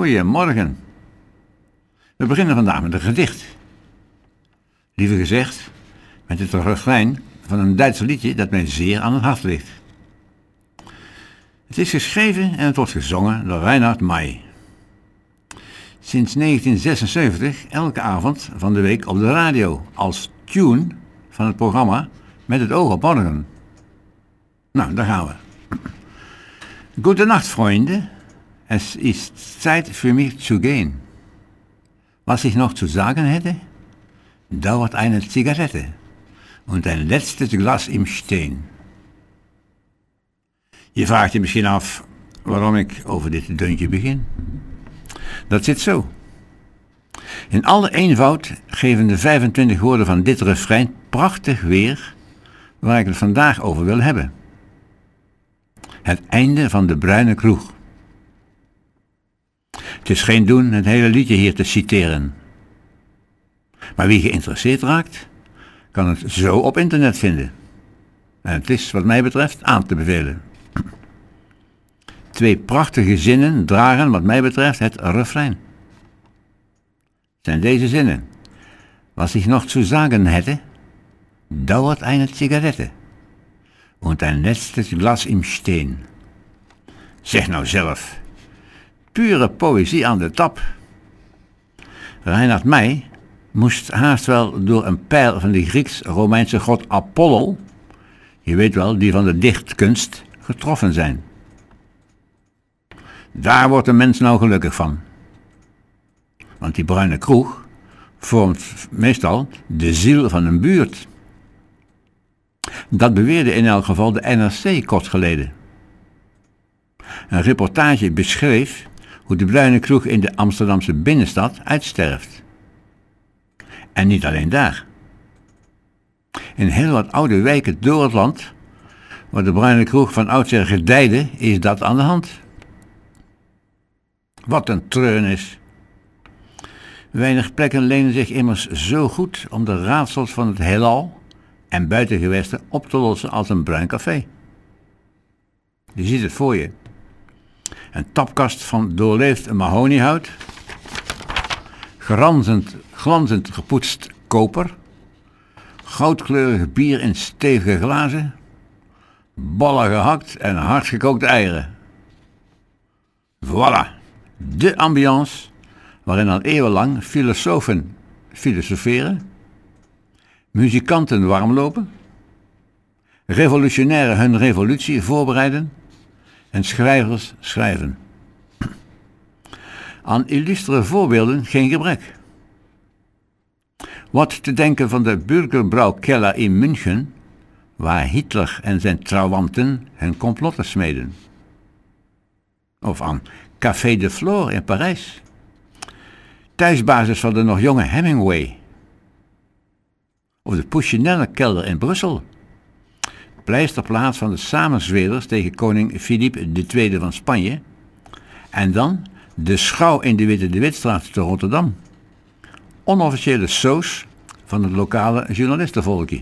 Goedemorgen. We beginnen vandaag met een gedicht. Liever gezegd, met het refrein van een Duits liedje dat mij zeer aan het hart ligt. Het is geschreven en het wordt gezongen door Reinhard May. Sinds 1976 elke avond van de week op de radio als tune van het programma Met het oog op morgen. Nou, daar gaan we. Gute Nacht, Freunde. Es ist Zeit für mich zu gehen. Was ich noch zu sagen hätte, dauert eine Zigarette und ein letztes Glas im Stehen. Je vraagt je misschien af waarom ik over dit deuntje begin. Dat zit zo. In alle eenvoud geven de 25 woorden van dit refrein prachtig weer waar ik het vandaag over wil hebben. Het einde van de bruine kroeg. Het is geen doen het hele liedje hier te citeren. Maar wie geïnteresseerd raakt, kan het zo op internet vinden. En het is wat mij betreft aan te bevelen. 2 prachtige zinnen dragen wat mij betreft het refrein. Het zijn deze zinnen. Was ich noch zu sagen hätte, dauert eine Zigarette und ein letztes Glas im Stehen. Zeg nou zelf. Pure poëzie aan de tap. Reinhard May moest haast wel door een pijl van de Grieks-Romeinse god Apollo, je weet wel, die van de dichtkunst, getroffen zijn. Daar wordt een mens nou gelukkig van. Want die bruine kroeg vormt meestal de ziel van een buurt. Dat beweerde in elk geval de NRC kort geleden. Een reportage beschreef hoe de bruine kroeg in de Amsterdamse binnenstad uitsterft. En niet alleen daar. In heel wat oude wijken door het land, waar de bruine kroeg van oudsher gedijde, is dat aan de hand. Wat een treurnis. Weinig plekken lenen zich immers zo goed om de raadsels van het heelal en buitengewesten op te lossen als een bruin café. Je ziet het voor je. Een tapkast van doorleefd mahoniehout, glanzend gepoetst koper, goudkleurig bier in stevige glazen, ballen gehakt en hardgekookte eieren. Voilà, de ambiance waarin al eeuwenlang filosofen filosoferen, muzikanten warmlopen, revolutionairen hun revolutie voorbereiden en schrijvers schrijven. Aan illustere voorbeelden geen gebrek. Wat te denken van de Bürgerbräukeller in München, waar Hitler en zijn trawanten hun complotten smeden. Of aan Café de Flore in Parijs, thuisbasis van de nog jonge Hemingway. Of de Puccinellenkelder in Brussel, pleisterplaats van de samenzweerders tegen koning Philippe II van Spanje. En dan de schouw in de Witte de Witstraat te Rotterdam. Onofficiële soos van het lokale journalistenvolkje.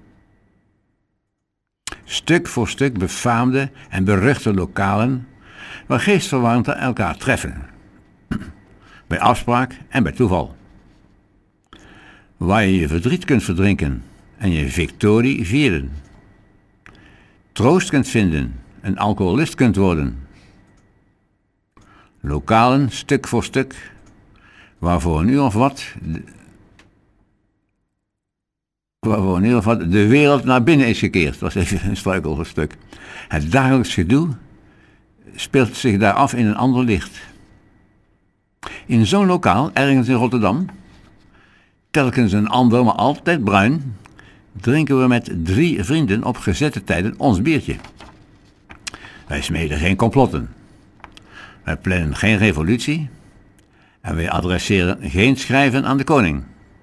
Stuk voor stuk befaamde en beruchte lokalen waar geestverwanten elkaar treffen. Bij afspraak en bij toeval. Waar je je verdriet kunt verdrinken en je victorie vieren. Troost kunt vinden en alcoholist kunt worden. Lokalen, stuk voor stuk, waarvoor een uur of wat de wereld naar binnen is gekeerd. Dat was even een struikelstuk. Het dagelijks gedoe speelt zich daar af in een ander licht. In zo'n lokaal, ergens in Rotterdam, telkens een ander, maar altijd bruin, drinken we met 3 vrienden op gezette tijden ons biertje. Wij smeden geen complotten. Wij plannen geen revolutie. En wij adresseren geen schrijven aan de koning.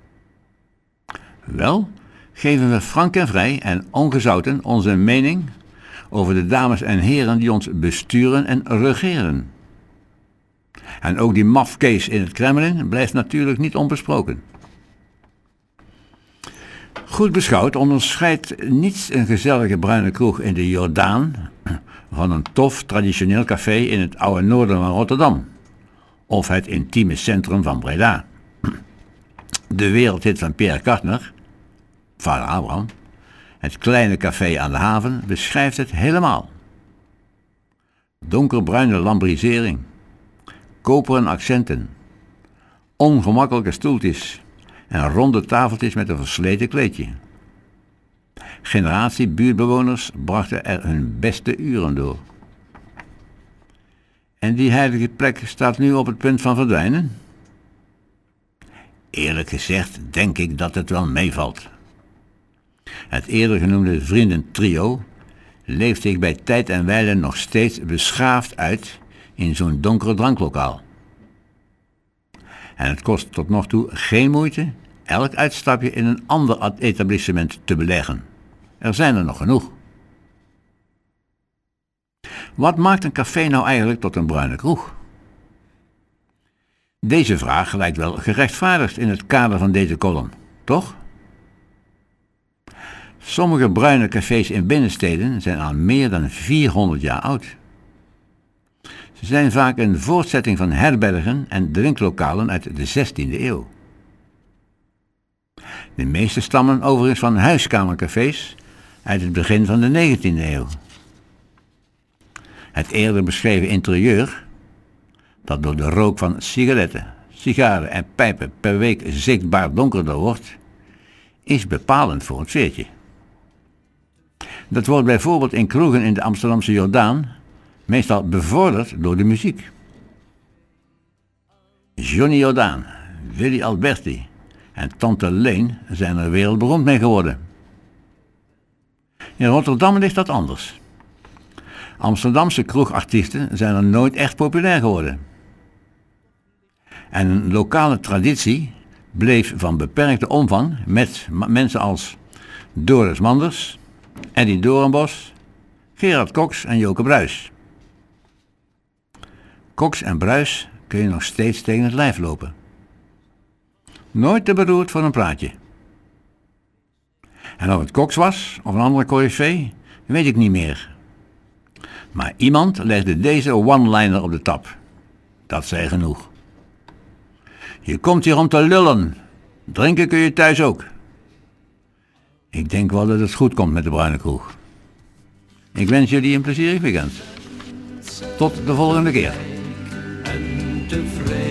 Wel geven we frank en vrij en ongezouten onze mening over de dames en heren die ons besturen en regeren. En ook die mafkees in het Kremlin blijft natuurlijk niet onbesproken. Goed beschouwd onderscheidt niets een gezellige bruine kroeg in de Jordaan van een tof traditioneel café in het oude noorden van Rotterdam. of het intieme centrum van Breda. De wereldhit van Pierre Kartner, vader Abraham, het kleine café aan de haven, beschrijft het helemaal. Donkerbruine lambrisering, koperen accenten, ongemakkelijke stoeltjes en ronde tafeltjes met een versleten kleedje. Generatie buurtbewoners brachten er hun beste uren door. En die heilige plek staat nu op het punt van verdwijnen? Eerlijk gezegd denk ik dat het wel meevalt. Het eerder genoemde vriendentrio leeft zich bij tijd en wijle nog steeds beschaafd uit in zo'n donker dranklokaal. En het kost tot nog toe geen moeite elk uitstapje in een ander etablissement te beleggen. Er zijn er nog genoeg. Wat maakt een café nou eigenlijk tot een bruine kroeg? Deze vraag lijkt wel gerechtvaardigd in het kader van deze column, toch? Sommige bruine cafés in binnensteden zijn al meer dan 400 jaar oud. Ze zijn vaak een voortzetting van herbergen en drinklokalen uit de 16e eeuw. De meeste stammen overigens van huiskamercafés uit het begin van de 19e eeuw. Het eerder beschreven interieur, dat door de rook van sigaretten, sigaren en pijpen per week zichtbaar donkerder wordt, is bepalend voor het sfeertje. Dat wordt bijvoorbeeld in kroegen in de Amsterdamse Jordaan meestal bevorderd door de muziek. Johnny Jordaan, Willy Alberti en Tante Leen zijn er wereldberoemd mee geworden. In Rotterdam ligt dat anders. Amsterdamse kroegartiesten zijn er nooit echt populair geworden. En een lokale traditie bleef van beperkte omvang met mensen als Doris Manders, Eddie Doornbos, Gerard Cox en Joke Bruis. Cox en Bruis kun je nog steeds tegen het lijf lopen. Nooit te beroerd voor een praatje. En of het Cox was of een andere coryfee, weet ik niet meer. Maar iemand legde deze one-liner op de tap. Dat zei genoeg. Je komt hier om te lullen. Drinken kun je thuis ook. Ik denk wel dat het goed komt met de bruine kroeg. Ik wens jullie een plezierig weekend. Tot de volgende keer.